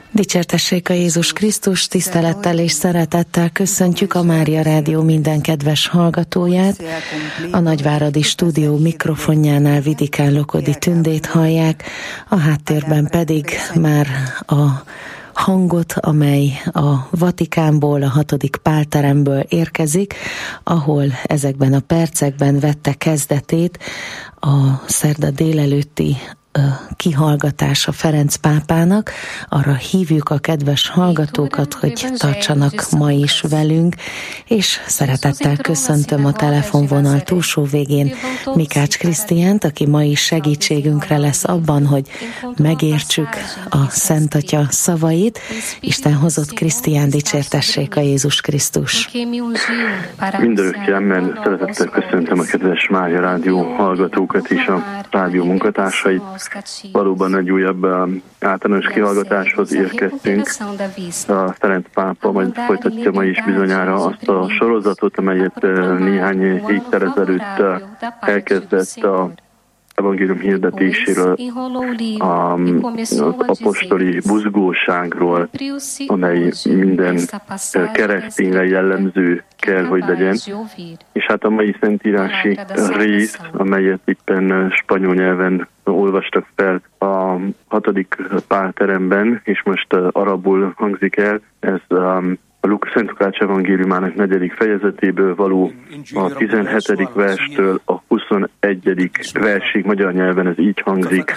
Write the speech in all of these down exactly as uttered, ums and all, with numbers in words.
Dicsértessék a Jézus Krisztus, tisztelettel és szeretettel köszöntjük a Mária Rádió minden kedves hallgatóját. A Nagyváradi Stúdió mikrofonjánál Vidikán Lokodi Tündét hallják, a háttérben pedig már a hangot, amely a Vatikánból, a hatodik Pálteremből érkezik, ahol ezekben a percekben vette kezdetét a szerda délelőtti kihallgatása Ferenc pápának. Arra hívjuk a kedves hallgatókat, hogy tartsanak ma is velünk, és szeretettel köszöntöm a telefonvonal túlsó végén Mikács Krisztiánt, aki ma is segítségünkre lesz abban, hogy megértsük a Szent Atya szavait. Isten hozott Krisztián, dicsértessék a Jézus Krisztus. Mindörökké amen. Szeretettel köszöntöm a kedves Mária Rádió hallgatókat és a rádió munkatársait. Valóban egy újabb általános kihallgatáshoz érkeztünk. A Ferenc pápa majd folytatja ma is bizonyára azt a sorozatot, amelyet néhány héttel ezelőtt elkezdett a evangélium hirdetéséről, az apostoli buzgóságról, amely minden keresztényre jellemző kell, hogy legyen. És hát a mai szentírási rész, amelyet éppen spanyol nyelven olvastak fel a hatodik Pálteremben, és most arabul hangzik el, ez a Lukács Szent Lukács evangéliumának negyedik fejezetéből való a tizenhetedik verstől a huszonegyedik versig, magyar nyelven ez így hangzik.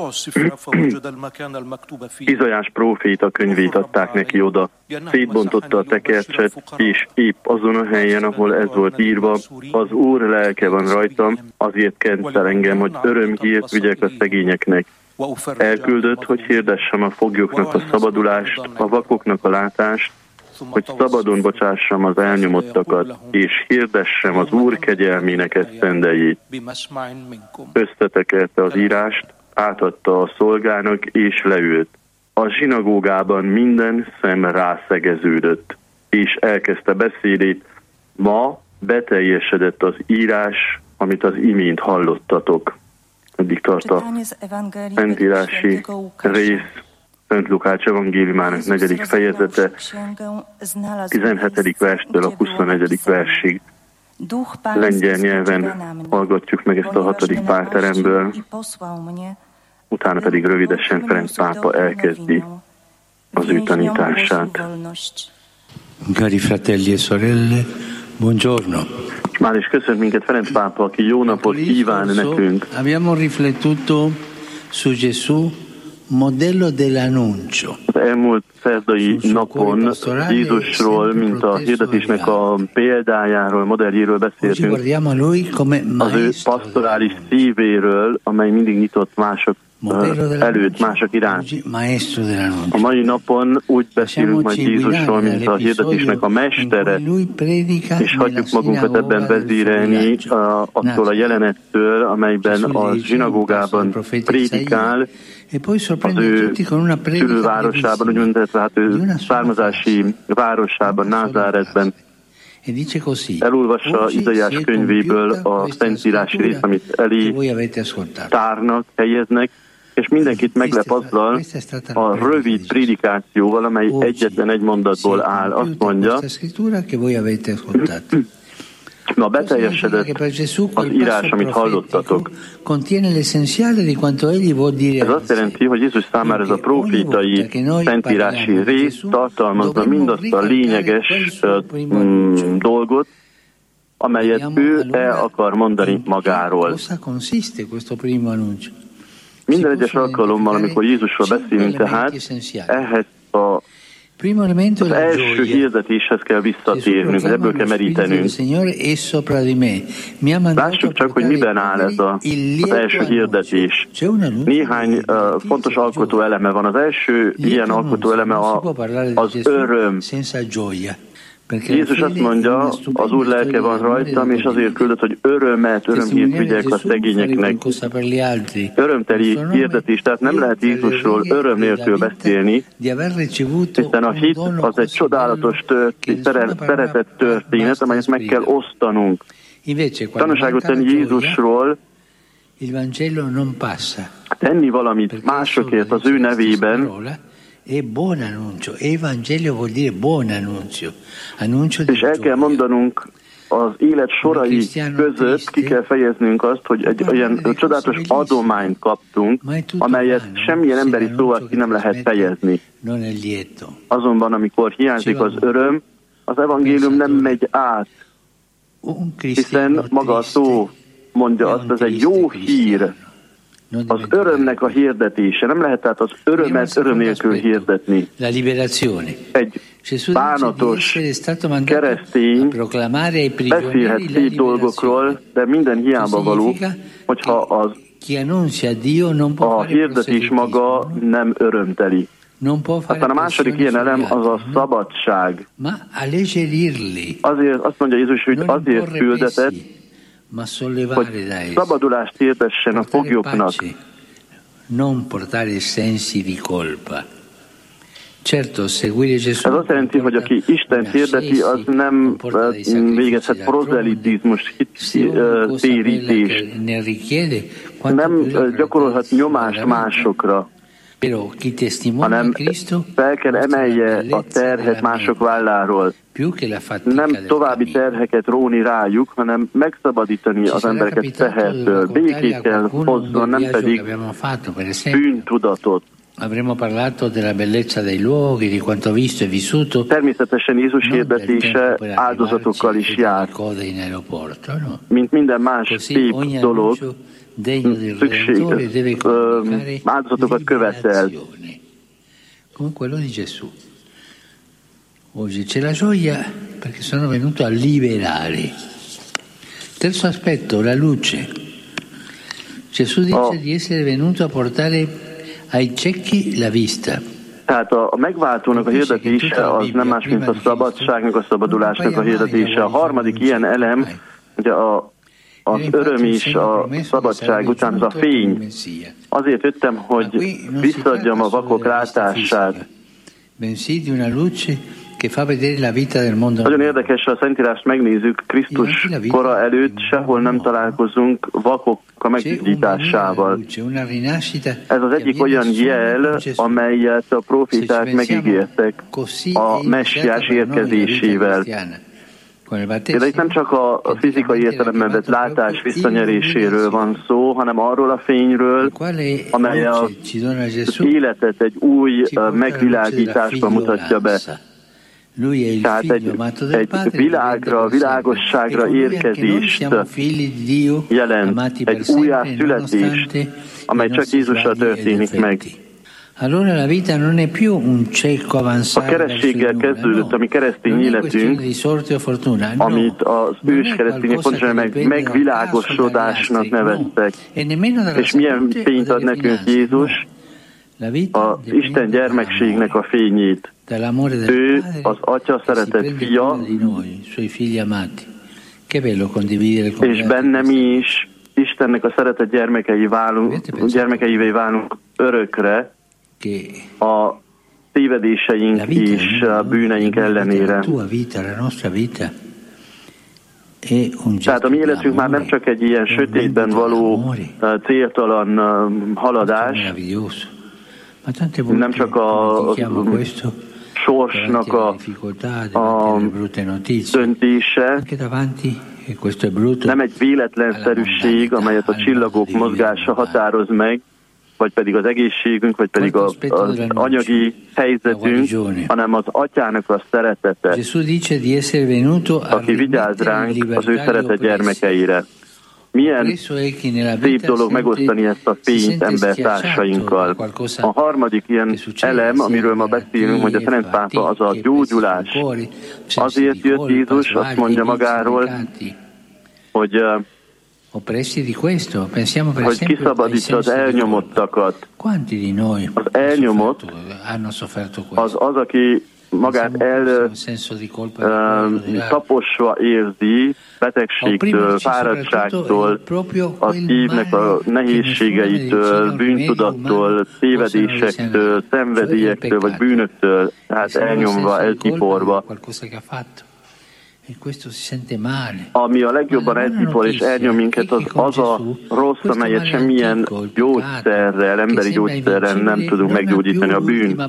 Izaiás próféta könyvét adták neki oda, szétbontotta a tekercset, és épp azon a helyen, ahol ez volt írva, az Úr lelke van rajtam, azért kent el engem, hogy örömhírt vigyek a szegényeknek. Elküldött, hogy hirdessem a foglyoknak a szabadulást, a vakoknak a látást, hogy szabadon bocsássam az elnyomottakat, és hirdessem az Úr kegyelmének esztendejét. Összetekelte az írást, átadta a szolgának, és leült. A zsinagógában minden szem rászegeződött, és elkezdte beszédét. Ma beteljesedett az írás, amit az imént hallottatok. Eddig tart a szentírási rész. Szent Lukács evangéliumának negyedik fejezete, tizenhetedik verstől a huszonegyedik versig. Lengyel nyelven hallgatjuk meg ezt a hatodik Pálteremből, utána pedig rövidesen Ferenc pápa elkezdi az ő tanítását. Cari fratelli e sorelle, buongiorno. Már is köszönt minket Ferenc pápa, aki jó napot kíván nekünk. Abbiamo riflettuto su Gesù, modello dell'annuncio. Az elmúlt szerdai napon Jézusról, mint a hirdetésnek a példájáról, modelljéről beszéltünk, az ő pastorális szívéről, amely mindig nyitott mások előtt, mások iránt. A mai napon úgy beszélünk majd Jézusról, mint a hirdetésnek a mestere, és hagyjuk magunkat ebben vezérelni attól a jelenettől, amelyben a zsinagógában prédikál, az ő szülővárosában, úgy mondhatva, hát ő származási városában, Názáretben. Elolvassa Izaiás könyvéből a szentírási részt, amit elé tárnak, helyeznek, és mindenkit meglep azzal a rövid prédikációval, amely egyetlen egy mondatból áll. Azt mondja, ma beteljesedett az írás, amit hallottatok. Ez azt jelenti, hogy Jézus számára ez a profétai szentírási rész tartalmazza mindazt a lényeges mm, dolgot, amelyet ő el akar mondani magáról. Minden egyes alkalommal, amikor Jézusról beszélünk, tehát ehhez a az első hirdetéshez kell visszatérnünk, ebből kell merítenünk. Lássuk csak, hogy miben áll ez a, az első hirdetés. Néhány uh, fontos alkotó eleme van. Az első ilyen alkotó eleme a, az öröm. Jézus azt mondja, az Úr lelke van rajtam, és azért küldött, hogy örömet, örömhírt vigyek a szegényeknek. Örömteli hirdetés, tehát nem lehet Jézusról öröm nélkül beszélni, hiszen a hit az egy csodálatos történet, szeretett történet, amelyet meg kell osztanunk. Tanúságot tenni Jézusról, tenni valamit másokért az ő nevében, És el kell mondanunk az élet sorai között, ki kell fejeznünk azt, hogy egy olyan csodálatos adományt kaptunk, amelyet semmilyen emberi szóval ki nem lehet fejezni. Azonban, amikor hiányzik az öröm, az evangélium nem megy át, hiszen maga a szó mondja azt, ez egy jó hír, az örömnek a hirdetése. Nem lehet tehát az örömet öröm nélkül hirdetni. Egy bánatos keresztény beszélhet szép dolgokról, de minden hiába való, hogyha az a hirdetés maga nem örömteli. Aztán a második ilyen elem az a szabadság. Azért azt mondja Jézus, hogy azért küldetett, hogy szabadulást hirdessen a foglyoknak. Ez azt jelenti, hogy aki Isten hirdeti, az nem végezhet prozelitizmus, térítést, nem gyakorolhat nyomást másokra, hanem fel kell emelje a terhet mások válláról. Nem további terheket róni rájuk, hanem megszabadítani az embereket tehertől. Békét kell hozzon, nem pedig bűntudatot. Természetesen Jézus hirdetése áldozatokkal is jár. Mint minden más szép dolog, szükség, áldozatokat követel. Oggi c'è la gioia perché sono venuto a liberare. Terzo aspetto, la luce. Gesù dice oh. di essere venuto a portare ai ciechi la vista. Tehát a megváltónak a hirdetése az nem más, mint a szabadságnak, a szabadulásnak a hirdetése. A harmadik ilyen elem, ugye a az öröm is a szabadság után, az a fény. Azért jöttem, hogy visszaadjam a vakok látását. Nagyon érdekes, ha a Szentírást megnézzük, Krisztus kora előtt sehol nem találkozunk vakok a meggyógyításával. Ez az egyik olyan jel, amelyet a proféták megígértek a messiás érkezésével. De itt nem csak a fizikai értelemben vett látás visszanyeréséről van szó, hanem arról a fényről, amely az életet egy új megvilágításba mutatja be. Tehát egy, egy világra, világosságra érkezést jelent, egy újjászületést, amely csak Jézussal történik meg. A kerességgel kezdődött a mi keresztény életünk, amit az ős keresztények pontosan meg, megvilágosodásnak neveztek. És milyen fényt ad nekünk Jézus? Az Isten gyermekségnek a fényét. Ő az Atya szeretett fia, és benne mi is Istennek a szeretett gyermekei válunk, gyermekeivé válunk örökre, a tévedéseink és a bűneink ellenére. Tehát a mi életünk már nem csak egy ilyen sötétben való céltalan haladás, nem csak a, a sorsnak a, a döntése, nem egy véletlenszerűség, amelyet a csillagok mozgása határoz meg, vagy pedig az egészségünk, vagy pedig az, az anyagi helyzetünk, hanem az Atyának a szeretete, aki vigyáz ránk az ő szeretett gyermekeire. Milyen szép dolog megosztani ezt a fényt embertársainkkal. A harmadik ilyen elem, amiről ma beszélünk, hogy a Szent Pápa, az a gyógyulás. Azért jött Jézus, azt mondja magáról, hogy hogy kiszabadítsa az elnyomottakat. Az elnyomott az az, aki magát eltaposva érzi betegségtől, fáradtságtól, a szívnek a nehézségeitől, bűntudattól, tévedésektől, szenvedélyektől, vagy bűnöktől, tehát elnyomva, eltiporva. Ami a legjobban eltipol és elnyom minket, az az a rossz, amelyet semmilyen gyógyszerrel, emberi gyógyszerrel nem tudunk meggyógyítani, a bűn.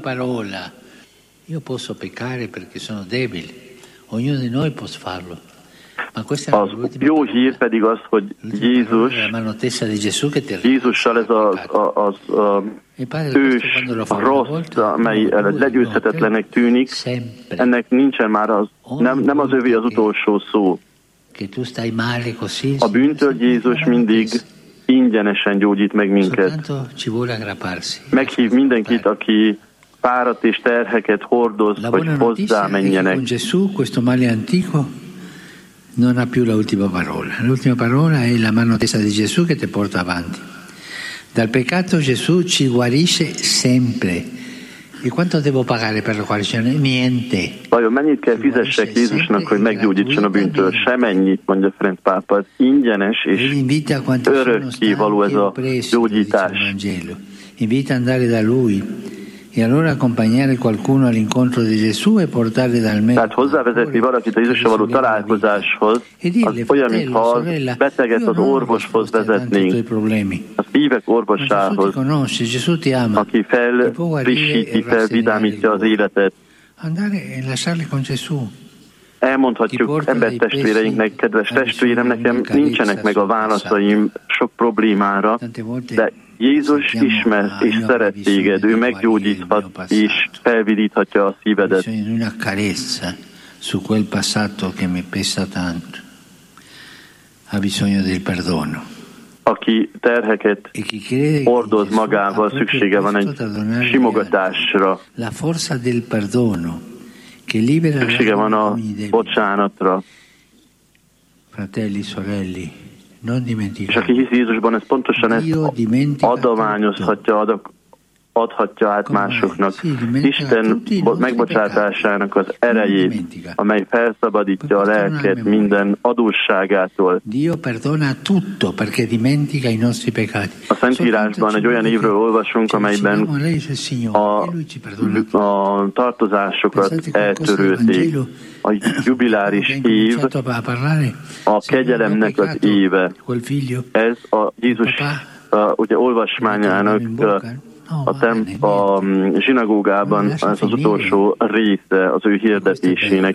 Az jó hír pedig az, hogy Jézus, Jézussal ez az, az, az ős, a rossz, amely legyőzhetetlenek tűnik, ennek nincsen már az, nem, nem az övé az utolsó szó. A bűntől Jézus mindig ingyenesen gyógyít meg minket. Meghív mindenkit, aki fáradt és terheket hordoz, hogy hozzá menjenek. Non ha più l'ultima parola. L'ultima parola è la mano tesa di Gesù che ti porta avanti. Dal peccato Gesù ci guarisce sempre. E quanto devo pagare per la guarigione? Niente. Vajon mennyit kell fizessek Jézusnak, hogy meggyógyítson a bűntől? Semennyit, mondja Ferenc pápa. Ez ingyenes és örökké való ez a gyógyítás. Invita andare da lui. E allora accompagnare qualcuno all'incontro di Gesù e portarli dal mezzo. Tehát hozzávezetni valakit a Jézussal való találkozáshoz, az olyan, mintha az beteget az orvoshoz vezetnénk, a szívek orvosához, aki felfrissíti, felvidámítja az életet. Elmondhatjuk embertestvéreinknek, kedves testvérem, nekem nincsenek meg a válaszaim sok problémára, de Jézus ismer és szeret téged, ő meggyógyíthat és felvidíthatja a szívedet. Aki terheket hordoz magával, szüksége van egy simogatásra, szüksége van a bocsánatra. Fratelli, sorelli, és aki hisz Jézusban, ez pontosan ezt adományozhatja, adak, adhatja át másoknak. Isten megbocsátásának az erejét, amely felszabadítja a lelket minden adósságától. A Szentírásban egy olyan évről olvasunk, amelyben a, a tartozásokat eltörölték. A jubiláris év a kegyelemnek az éve. Ez a Jézus a, ugye olvasmányának a, temp, a zsinagógában ez az utolsó része az ő hirdetésének.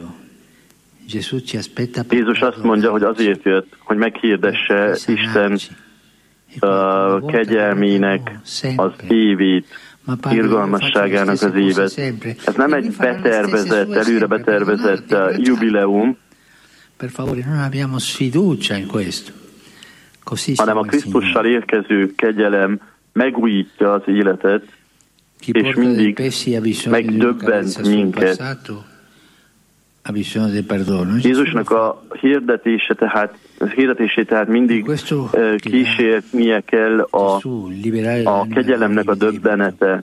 Jézus azt mondja, hogy azért jött, hogy meghirdesse Isten uh, kegyelmének az évét, irgalmasságának az évet. Ez nem egy betervezett, előre betervezett uh, jubileum, hanem a Krisztussal érkező kegyelem megújítja az életet, és mindig megdöbbent minket. Jézusnak a hirdetése tehát, a hirdetésé tehát mindig uh, kísérnie kell a, a kegyelemnek a döbbenete.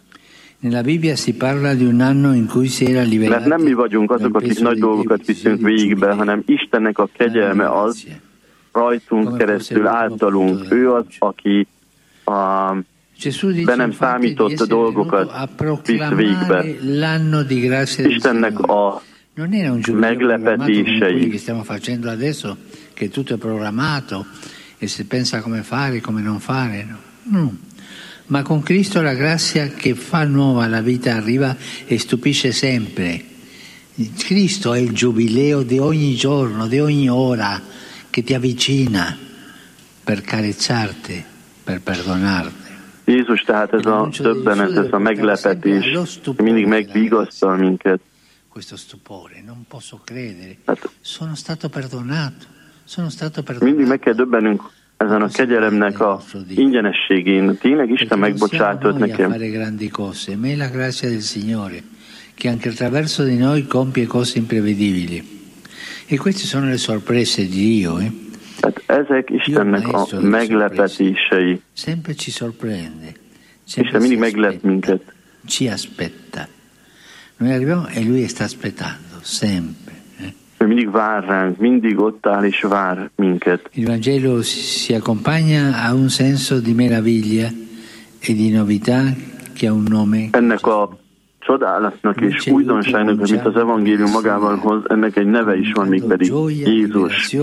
Mert nem mi vagyunk azok, akik nagy dolgokat viszünk végigbe, hanem Istennek a kegyelme az, rajtunk keresztül, általunk. Ő az, aki a be nem számított dolgokat visz végbe. Istennek a meglepetései. Che tutto è programmato e si pensa come fare, come non fare, no? No. Ma con Cristo la grazia che fa nuova la vita arriva e stupisce sempre. Cristo è il giubileo di ogni giorno, di ogni ora che ti avvicina per carezzarti, per perdonarti. Jézus tehát ez a döbbenet, ez a meglepetés mindig megvigasztal minket. Questo stupore, non posso credere. Sono stato perdonato. Mindig meg kell döbbenünk ezen a kegyelemnek a ingyenességén. Tényleg Isten megbocsátott nekem. Ma la grazia del Signore che anche attraverso di noi compie cose imprevedibili. E queste sono le sorprese di Dio, eh? Hát ezek Istennek a meglepetései. Sempre ci sorprende. Isten mindig meglep minket. Ci aspetta. Noi arriviamo e lui sta aspettando sempre. Ő mindig vár ránk, mindig ott áll és vár minket. Il Vangelo si accompagna a un senso di meraviglia e di novità che ha un nome. Ennek a csodálatnak és újdonságnak, amit az evangélium magával hoz, ennek egy neve is van, mégpedig Jézus.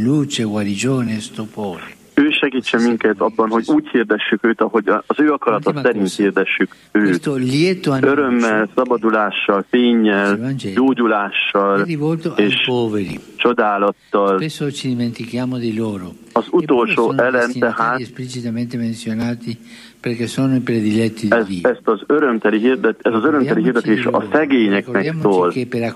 Ő segítsen minket abban, hogy úgy hirdessük őt, ahogy az ő akarata szerint hirdessük őt. Örömmel, szabadulással, fénnyel, gyógyulással és csodálattal. Az utolsó elem tehát ez, ezt az örömteli hirdet, ez az örömteli hirdetés a szegényeknek szól.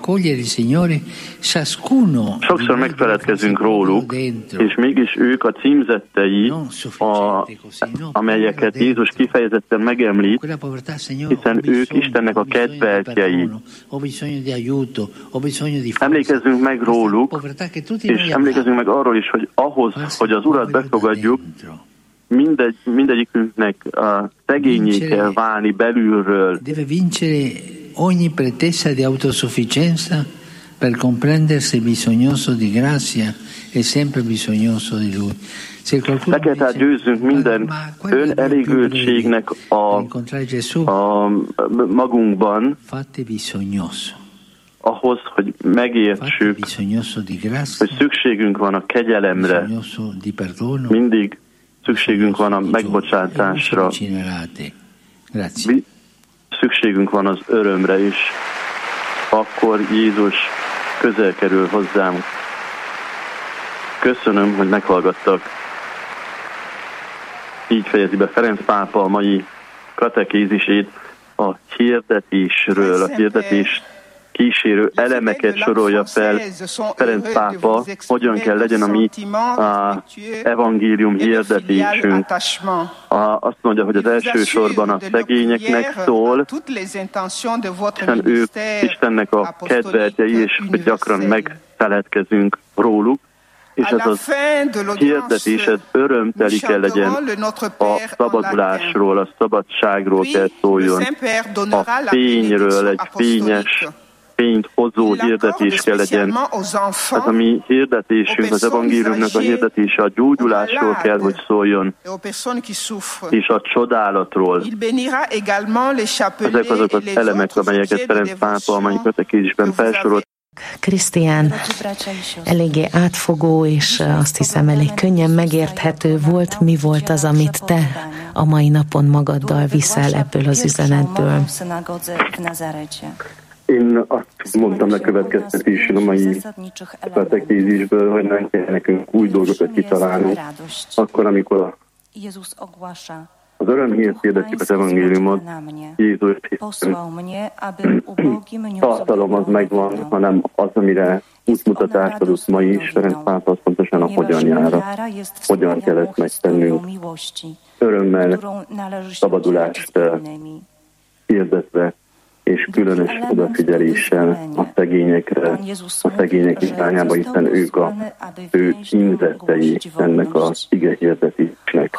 Sokszor megfeledkezünk róluk, és mégis ők a címzettei, a, amelyeket Jézus kifejezetten megemlít, hiszen ők Istennek a kedveltjei. Emlékezzünk meg róluk, és emlékezzünk meg arról is, hogy ahhoz, hogy az Urat befogadjuk, Mindegy, mindegyikünknek a szegényé kell válni belülről. Deve vincere ogni pretesa di autosufficienza per comprendersi bisognoso di grazia e sempre bisognoso di Lui. Le kell tehát győzzünk minden önelégültségnek a, a magunkban, ahhoz, hogy megértsük, hogy szükségünk van a kegyelemre, mindig szükségünk van a megbocsátásra, szükségünk van az örömre is, akkor Jézus közel kerül hozzánk. Köszönöm, hogy meghallgattak. Így fejezi be Ferenc pápa a mai katekézisét a hirdetésről, a hirdetés kísérő elemeket sorolja fel Ferenc pápa, hogyan kell legyen a mi a evangélium hirdetésünk. A, azt mondja, hogy az első sorban a szegényeknek szól, hiszen ők Istennek a kedveltjei, és hogy gyakran megfeledkezünk róluk, és ez az hirdetés, ez örömteli kell legyen, a szabadulásról, a szabadságról kell szóljon, a fényről, egy fényes, fényt hozó hirdetés kell legyen. Ez a mi hirdetésünk, az evangéliumnak a hirdetése a gyógyulásról kell, hogy szóljon, és a csodálatról. Ezek azok az elemek, amelyeket Ferenc pápa a mai katekézisben felsorolt. Krisztián, eléggé átfogó, és azt hiszem elég könnyen megérthető volt. Mi volt az, amit te a mai napon magaddal viszel ebből az üzenetből? Én azt mondtam lekövetkeztetésül a mai katekézisből, hogy nem kell nekünk új dolgokat kitalálni, akkor, amikor az örömhírt hirdetjük az evangéliumot, Jézus tartalom az megvan, hanem az, amire útmutatást adott ma is, Ferenc pápa az pontosan a hogyanjára, hogyan kell ezt megtennünk. Örömmel, szabadulást hirdetve, és különös odafigyeléssel a szegényekre, a szegények irányába, hiszen ők a ő címzettei ennek a ige hirdetésnek.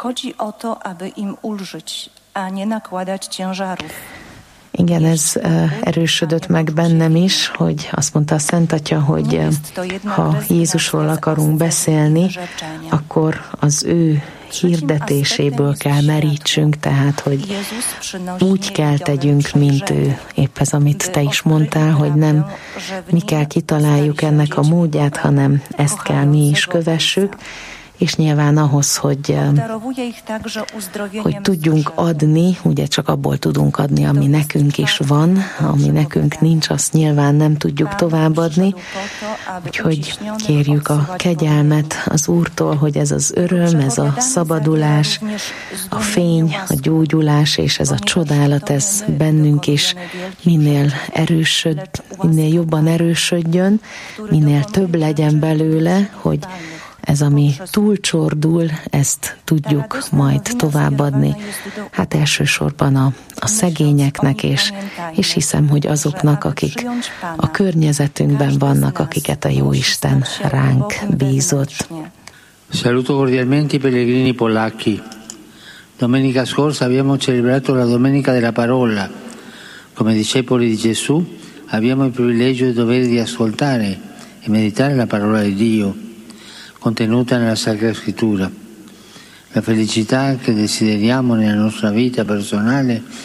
Igen, ez erősödött meg bennem is, hogy azt mondta a Szent Atya, hogy ha Jézusról akarunk beszélni, akkor az ő hirdetéséből kell merítsünk, tehát, hogy úgy kell tegyünk, mint ő. Épp ez, amit te is mondtál, hogy nem mi kell kitaláljuk ennek a módját, hanem ezt kell mi is kövessük, és nyilván ahhoz, hogy, hogy tudjunk adni, ugye csak abból tudunk adni, ami nekünk is van, ami nekünk nincs, azt nyilván nem tudjuk továbbadni, úgyhogy kérjük a kegyelmet az Úrtól, hogy ez az öröm, ez a szabadulás, a fény, a gyógyulás és ez a csodálat, ez bennünk is minél erősöd, minél jobban erősödjön, minél több legyen belőle, hogy ez, ami túlcsordul, ezt tudjuk majd továbbadni. Hát elsősorban a, a szegényeknek, és, és hiszem, hogy azoknak, akik a környezetünkben vannak, akiket a Jóisten ránk bízott. Saluto cordialmente i pellegrini polacchi. Domenica scorsa abbiamo celebrato la Domenica della Parola. Come discepoli di Gesù abbiamo il privilegio e il dovere di ascoltare e meditare la parola di Dio contenuta nella Sacra Scrittura. La felicità che desideriamo nella nostra vita personale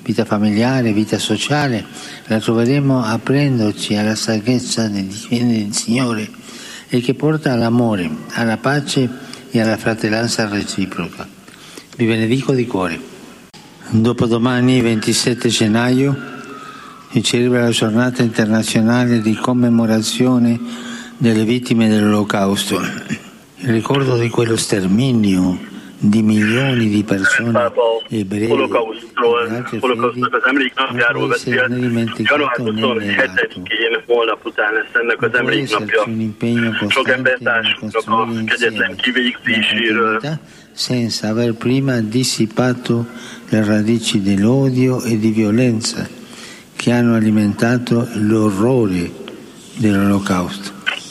vita familiare, vita sociale, la troveremo aprendoci alla saggezza del Signore e che porta all'amore, alla pace e alla fratellanza reciproca. Vi benedico di cuore. Dopodomani, ventisette gennaio, si celebra la giornata internazionale di commemorazione delle vittime dell'Olocausto. Il ricordo di quello sterminio di milioni di persone ebrei Holokauszt az emléknapjáról beszélt. január huszonhetedikén holnap után lesz ennek az emléknapja. Sok embertársunknak a kegyetlen kivégzéséről. Senza aver prima dissipato le radici dell'odio e di violenza che hanno alimentato l'orrore dell'Olocausto.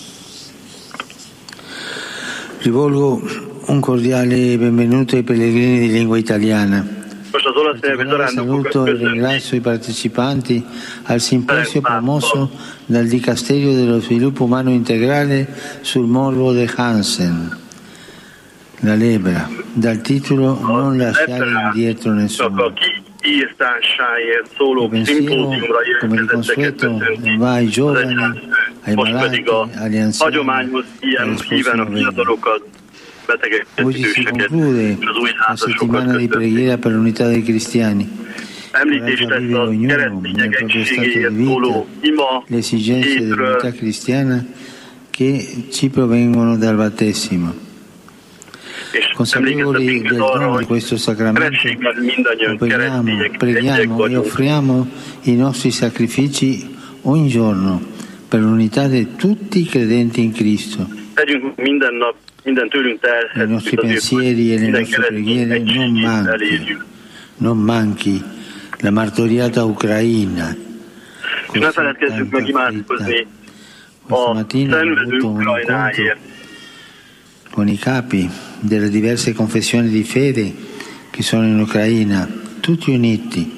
Rivolgo un cordiale benvenuto ai pellegrini di lingua italiana. Saluto e ringrazio i partecipanti al simposio promosso dal Dicasterio dello Sviluppo Umano Integrale sul morbo de Hansen, la lebbra, dal titolo Non lasciare indietro nessuno. Il pensiero, come di consueto, va ai giovani, ai malati, agli anziani, alle spose. Oggi si conclude la settimana di preghiera per l'unità dei cristiani. Coraggio a vivere ognuno nel proprio stato di vita le esigenze dell'unità cristiana che ci provengono dal battesimo. Consapevoli del dono di questo sacramento, operiamo, preghiamo e offriamo i nostri sacrifici ogni giorno per l'unità di tutti i credenti in Cristo. Nei nostri pensieri e le nostre preghiere non manchi, non manchi la martoriata Ucraina. Ne feledkezzünk meg imádkozni a szenvedő Ukrajnáért. Con i capi delle diverse confessioni di fede che sono in Ucraina, tutti uniti.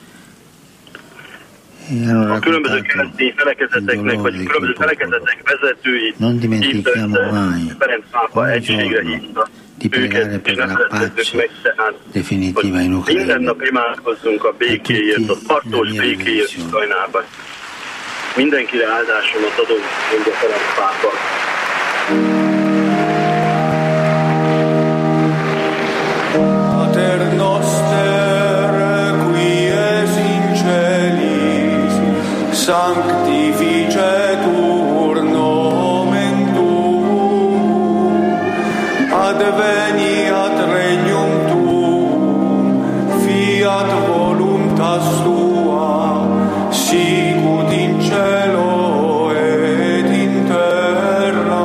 A különböző keresztény felekezeteknek, vagy különböző felekezetek vezetőit hívta, Ferenc pápa egységre hívta őket, és ne feledkezzük meg, tehát, hogy minden nap imádkozzunk a békéért, a tartós békéért Ukrajnában. Mindenkire áldásomat adom, mondja Ferenc pápa. Pater noster, qui es in celis, sanctificetur nomen tuum, adveniat regnum tuum, fiat voluntas tua, sicut in cielo et in terra.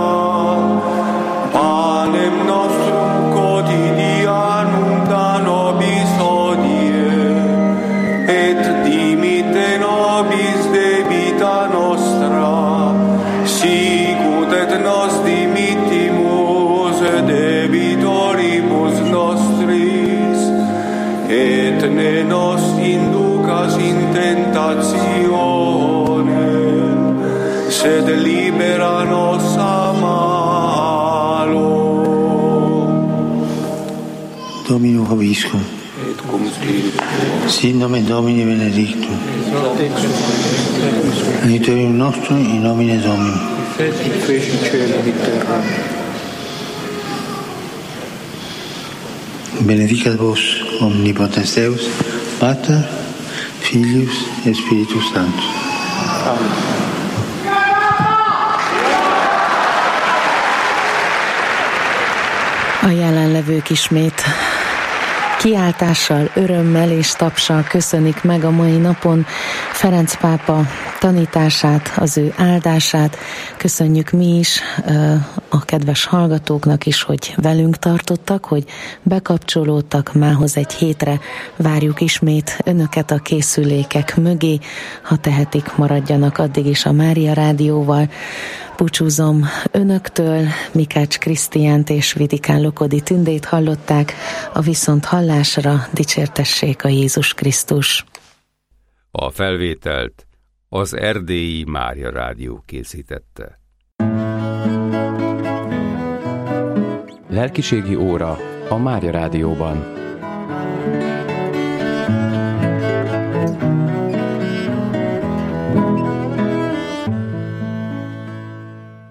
Panem nostrum quotidianum da nobis hodie, et dimitte nobis debita nostra, sicut et nos dimittimus debitoribus nostris, et ne nos inducas in tentationem, sed libera nos a malo. Domino Vobiscum. Et cum spiritu. Sin nomen Domini benedictum. Aiuterium nostrum in nomine Domini. Feci cielo di terra. Benedicat vos omnipotens Deus, Pater, Filius et Spiritus Sanctus. Amen. A jelenlevők ismét kiáltással, örömmel és tapssal köszönik meg a mai napon Ferenc pápa tanítását, az ő áldását. Köszönjük mi is a kedves hallgatóknak is, hogy velünk tartottak, hogy bekapcsolódtak. Mához egy hétre várjuk ismét önöket a készülékek mögé. Ha tehetik, maradjanak addig is a Mária Rádióval. Búcsúzom önöktől, Mikács Krisztiánt és Vidikán Lokodi Tündét hallották, a viszont hallásra dicsértessék a Jézus Krisztus. A felvételt az Erdélyi Mária Rádió készítette. Lelkiségi óra a Mária Rádióban.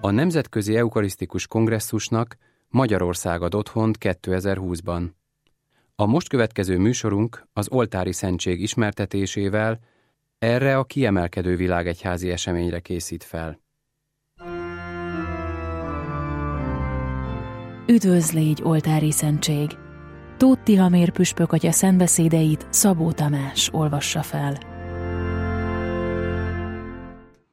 A Nemzetközi Eukarisztikus Kongresszusnak Magyarország ad otthont kétezer-húszban. A most következő műsorunk az oltári szentség ismertetésével erre a kiemelkedő világegyházi eseményre készít fel. Üdvözl légy, oltári szentség! Tóth Tihamér püspök atya szentbeszédeit Szabó Tamás olvassa fel.